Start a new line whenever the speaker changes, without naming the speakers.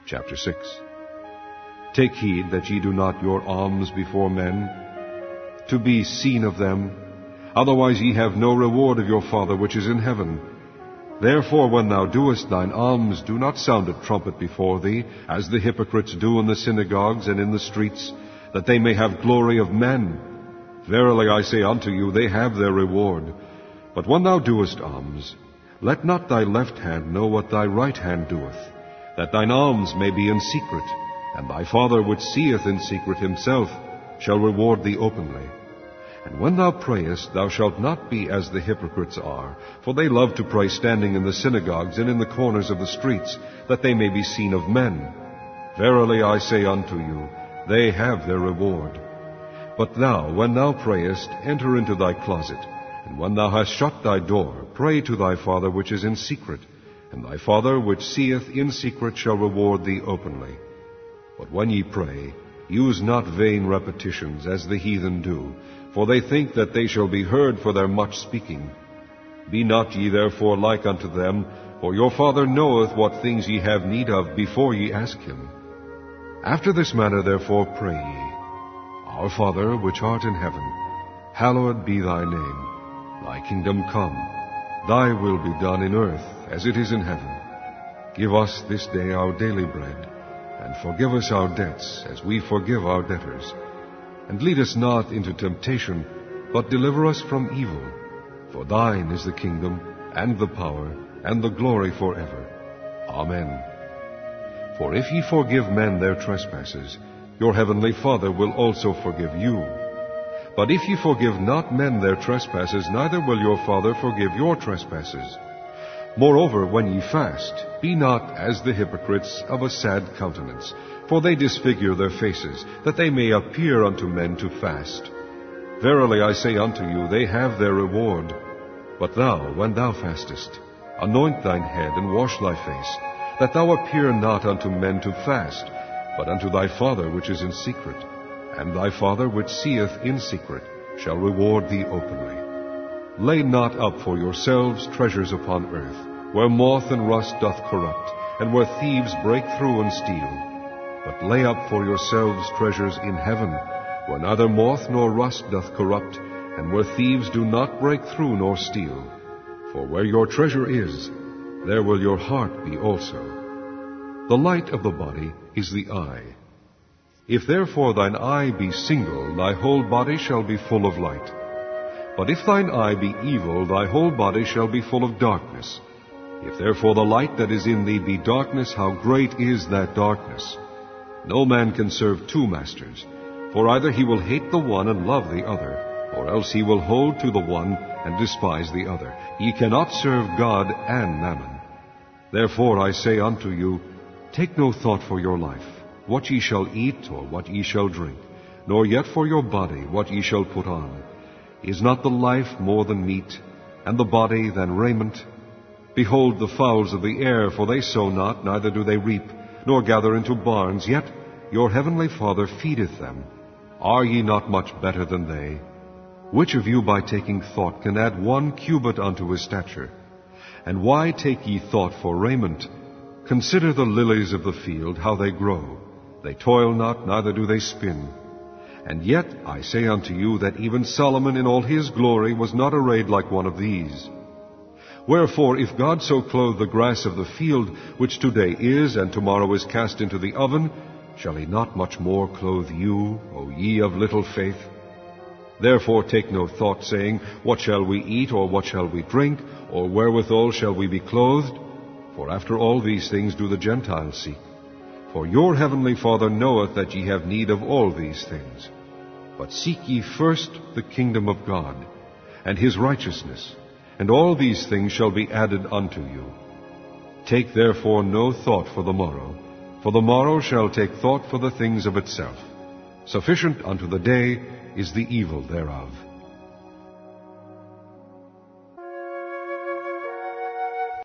Chapter 6. Take heed that ye do not your alms before men, to be seen of them, otherwise ye have no reward of your Father which is in heaven. Therefore when thou doest thine alms, do not sound a trumpet before thee, as the hypocrites do in the synagogues and in the streets, that they may have glory of men. Verily I say unto you, they have their reward. But when thou doest alms, let not thy left hand know what thy right hand doeth, that thine alms may be in secret, and thy Father which seeth in secret himself shall reward thee openly. And when thou prayest, thou shalt not be as the hypocrites are, for they love to pray standing in the synagogues and in the corners of the streets, that they may be seen of men. Verily I say unto you, they have their reward. But thou, when thou prayest, enter into thy closet, and when thou hast shut thy door, pray to thy Father which is in secret, and thy Father which seeth in secret shall reward thee openly. But when ye pray, use not vain repetitions, as the heathen do, for they think that they shall be heard for their much speaking. Be not ye therefore like unto them, for your Father knoweth what things ye have need of before ye ask him. After this manner therefore pray ye, Our Father which art in heaven, hallowed be thy name. Thy kingdom come, thy will be done in earth as it is in heaven. Give us this day our daily bread, and forgive us our debts as we forgive our debtors. And lead us not into temptation, but deliver us from evil. For thine is the kingdom, and the power, and the glory forever. Amen. For if ye forgive men their trespasses, your heavenly Father will also forgive you. But if ye forgive not men their trespasses, neither will your Father forgive your trespasses. Moreover, when ye fast, be not as the hypocrites of a sad countenance, for they disfigure their faces, that they may appear unto men to fast. Verily I say unto you, they have their reward. But thou, when thou fastest, anoint thine head, and wash thy face, that thou appear not unto men to fast, but unto thy Father which is in secret. And thy Father which seeth in secret shall reward thee openly. Lay not up for yourselves treasures upon earth, where moth and rust doth corrupt, and where thieves break through and steal. But lay up for yourselves treasures in heaven, where neither moth nor rust doth corrupt, and where thieves do not break through nor steal. For where your treasure is, there will your heart be also. The light of the body is the eye. If therefore thine eye be single, thy whole body shall be full of light. But if thine eye be evil, thy whole body shall be full of darkness. If therefore the light that is in thee be darkness, how great is that darkness! No man can serve two masters, for either he will hate the one and love the other, or else he will hold to the one and despise the other. Ye cannot serve God and mammon. Therefore I say unto you, take no thought for your life, what ye shall eat or what ye shall drink, nor yet for your body what ye shall put on. Is not the life more than meat, and the body than raiment? Behold the fowls of the air, for they sow not, neither do they reap, nor gather into barns, yet your heavenly Father feedeth them. Are ye not much better than they? Which of you by taking thought can add 1 cubit unto his stature? And why take ye thought for raiment? Consider the lilies of the field, how they grow. They toil not, neither do they spin. And yet I say unto you that even Solomon in all his glory was not arrayed like one of these. Wherefore, if God so clothe the grass of the field, which today is and tomorrow is cast into the oven, shall he not much more clothe you, O ye of little faith? Therefore take no thought, saying, What shall we eat, or what shall we drink, or wherewithal shall we be clothed? For after all these things do the Gentiles seek. For your heavenly Father knoweth that ye have need of all these things. But seek ye first the kingdom of God, and his righteousness, and all these things shall be added unto you. Take therefore no thought for the morrow shall take thought for the things of itself. Sufficient unto the day is the evil thereof.